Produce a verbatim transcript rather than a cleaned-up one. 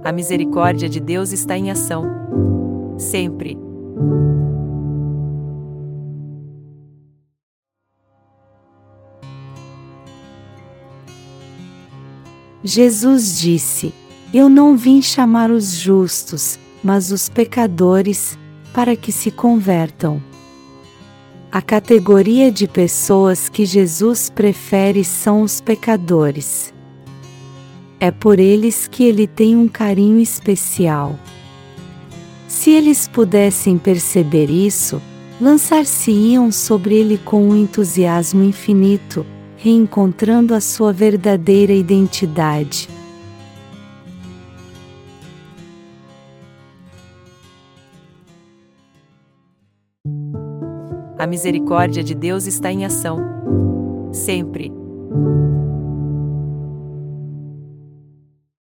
A misericórdia de Deus está em ação, sempre. Jesus disse: Eu não vim chamar os justos, mas os pecadores, para que se convertam. A categoria de pessoas que Jesus prefere são os pecadores. É por eles que ele tem um carinho especial. Se eles pudessem perceber isso, lançar-se-iam sobre ele com um entusiasmo infinito, reencontrando a sua verdadeira identidade. A misericórdia de Deus está em ação, sempre.